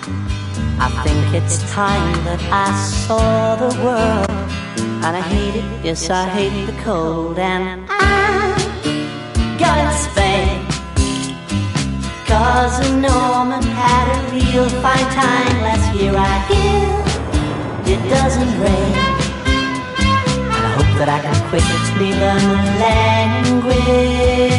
I think it's time that I saw the world. And I hate it, yes I hate the cold. And I'm going to Spain, 'cause a Norman had a real fine time last year. I hear it doesn't rain, and I hope that I can quickly learn the language.